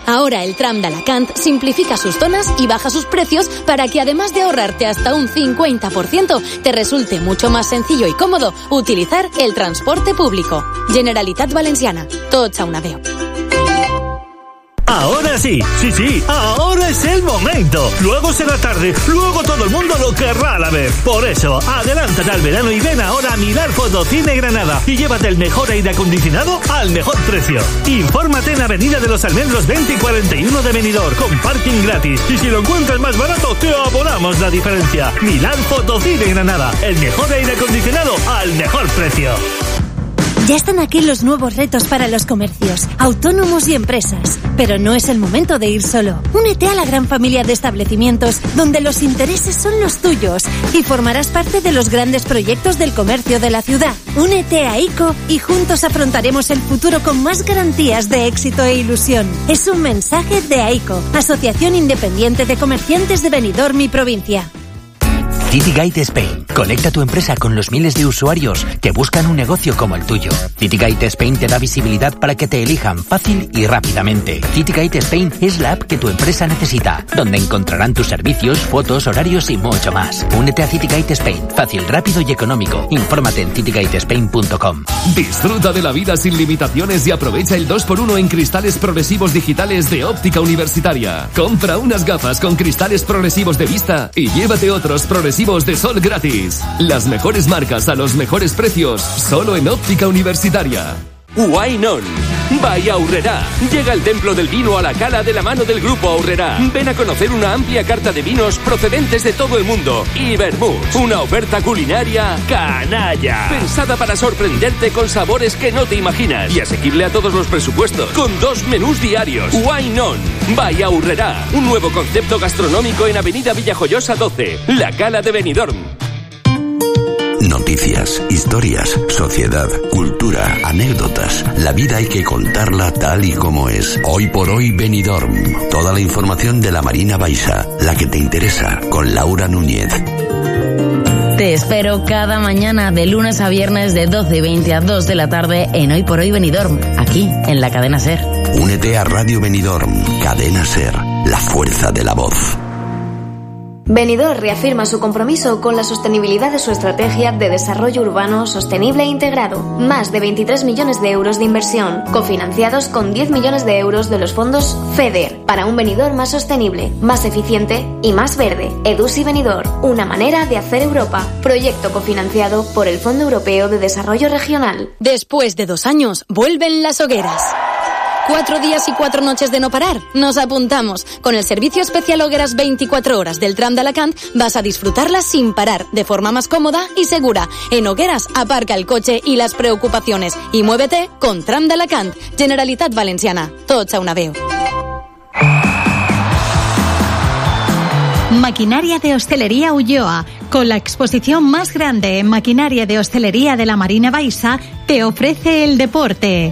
Ahora el tram de Alacant simplifica sus zonas y baja sus precios para que además de ahorrarte hasta un 50%, te resulte mucho más sencillo y cómodo utilizar el transporte público. Generalitat Valenciana. Tots a una veu. Ahora sí, ahora es el momento. Luego será tarde, luego todo el mundo lo querrá a la vez. Por eso, adelántate al verano y ven ahora a Milar Fotocine Granada y llévate el mejor aire acondicionado al mejor precio. Infórmate en Avenida de los Almendros 20 y 41 de Benidorm, con parking gratis. Y si lo encuentras más barato, te abonamos la diferencia. Milar Fotocine Granada, el mejor aire acondicionado al mejor precio. Ya están aquí los nuevos retos para los comercios, autónomos y empresas. Pero no es el momento de ir solo. Únete a la gran familia de establecimientos donde los intereses son los tuyos y formarás parte de los grandes proyectos del comercio de la ciudad. Únete a ICO y juntos afrontaremos el futuro con más garantías de éxito e ilusión. Es un mensaje de AICO, Asociación Independiente de Comerciantes de Benidorm y Provincia. Citygate Spain. Conecta tu empresa con los miles de usuarios que buscan un negocio como el tuyo. Citygate Spain te da visibilidad para que te elijan fácil y rápidamente. Citygate Spain es la app que tu empresa necesita, donde encontrarán tus servicios, fotos, horarios y mucho más. Únete a Citygate Spain. Fácil, rápido y económico. Infórmate en citygatespain.com. Disfruta de la vida sin limitaciones y aprovecha el 2x1 en cristales progresivos digitales de Óptica Universitaria. Compra unas gafas con cristales progresivos de vista y llévate otros progresivos de sol gratis. Las mejores marcas a los mejores precios, solo en Óptica Universitaria. Wine On. By Aurrerá. Llega el templo del vino a la Cala de la mano del Grupo Aurrerá. Ven a conocer una amplia carta de vinos procedentes de todo el mundo. Y vermouths. Una oferta culinaria canalla. Pensada para sorprenderte con sabores que no te imaginas. Y asequible a todos los presupuestos. Con 2 menús diarios. Wine On. By Aurrerá. Un nuevo concepto gastronómico en Avenida Villajoyosa 12. La Cala de Benidorm. Noticias, historias, sociedad, cultura, anécdotas. La vida hay que contarla tal y como es. Hoy por hoy Benidorm. Toda la información de la Marina Baixa, la que te interesa, con Laura Núñez. Te espero cada mañana de lunes a viernes de 12:20 a 2 de la tarde en Hoy por Hoy Benidorm, aquí en la cadena SER. Únete a Radio Benidorm, cadena SER, la fuerza de la voz. Benidorm reafirma su compromiso con la sostenibilidad de su estrategia de desarrollo urbano sostenible e integrado. Más de 23 millones de euros de inversión, cofinanciados con 10 millones de euros de los fondos FEDER, para un Benidorm más sostenible, más eficiente y más verde. Edusi Benidorm, una manera de hacer Europa. Proyecto cofinanciado por el Fondo Europeo de Desarrollo Regional. Después de 2 años, vuelven las hogueras. 4 días y 4 noches de no parar. Nos apuntamos. Con el servicio especial Hogueras 24 horas del tram de Alacant vas a disfrutarlas sin parar, de forma más cómoda y segura. En Hogueras, aparca el coche y las preocupaciones y muévete con tram de Alacant. Generalitat Valenciana. Tots a una veu. Maquinaria de Hostelería Ulloa, con la exposición más grande en maquinaria de hostelería de la Marina Baixa, te ofrece el deporte.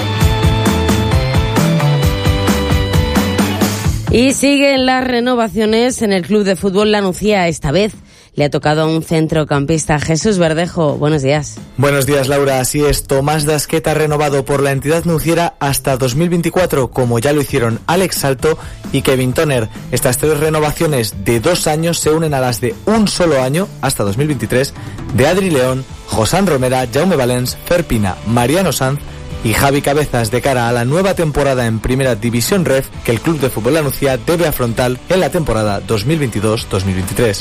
Y siguen las renovaciones en el Club de Fútbol La Nucía. Esta vez le ha tocado a un centrocampista. Jesús Verdejo, buenos días. Buenos días, Laura. Así es, Tomás Dasqueta renovado por la entidad nuciera hasta 2024, como ya lo hicieron Alex Salto y Kevin Toner. Estas 3 renovaciones de 2 años se unen a las de un solo año, hasta 2023, de Adri León, Josán Romera, Jaume Valens, Fer Pina, Mariano Sanz y Javi Cabezas, de cara a la nueva temporada en Primera División Ref que el Club de Fútbol La Nucía debe afrontar en la temporada 2022-2023.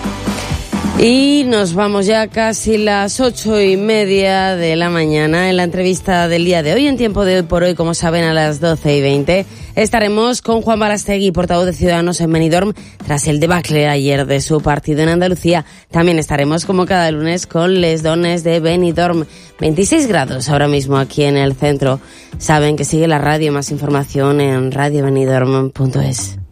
Y nos vamos ya casi las 8:30 de la mañana. En la entrevista del día de hoy, en tiempo de Hoy por Hoy, como saben, a las 12:20, estaremos con Juan Balastegui, portavoz de Ciudadanos en Benidorm, tras el debacle ayer de su partido en Andalucía. También estaremos, como cada lunes, con les dones de Benidorm. 26 grados ahora mismo aquí en el centro. Saben que sigue la radio, más información en radiobenidorm.es.